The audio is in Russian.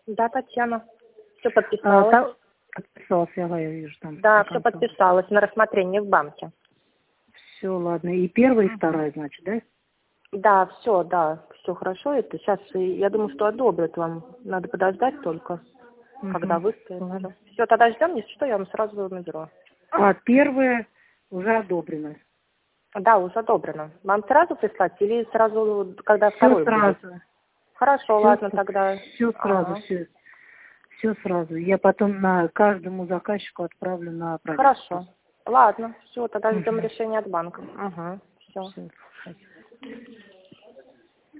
Да, Татьяна. Все подписалась. Подписалась, я вижу там. Да, все подписалась на рассмотрение в банке. Все, ладно. И первая, и вторая, значит, да? Да, все хорошо. Это сейчас, я думаю, что одобрят вам. Надо подождать только, когда выставят. Все, тогда ждем, если что, я вам сразу наберу. А первая уже одобрена? Да, уже одобрено. Вам сразу прислать или сразу, когда второй будет? Сразу. Хорошо, Все, ладно, тогда. Все сразу, все сразу. Я потом на каждому заказчику отправлю на проверку. Хорошо. Ладно, все, тогда ждем решения от банка. Все. Все.